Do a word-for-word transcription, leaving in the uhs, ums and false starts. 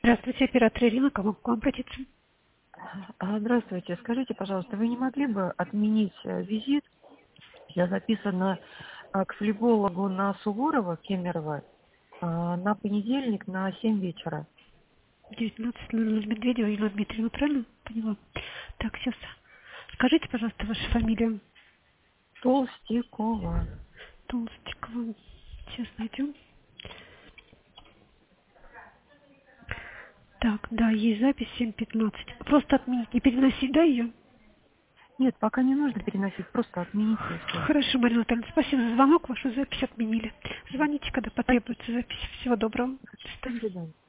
Здравствуйте, оператор Ирина, кому к вам обратиться? А, Здравствуйте. Скажите, пожалуйста, вы не могли бы отменить э, визит? Я записана а, к флебологу на Суворова, Кемерово, а, на понедельник на семь вечера. девятнадцать ноль ноль Медведева Елена Дмитриевна, правильно поняла? Так, сейчас. Скажите, пожалуйста, вашу фамилию. Толстикова. Толстикова. Сейчас найдем. Так, да, есть запись семь пятнадцать. Просто отменить, не переносить, да, ее? Нет, пока не нужно переносить, просто отмените и все. Хорошо, Марина Анатольевна, спасибо за звонок, вашу запись отменили. Звоните, когда Спасибо. потребуется запись. Всего доброго. До До свидания. свидания.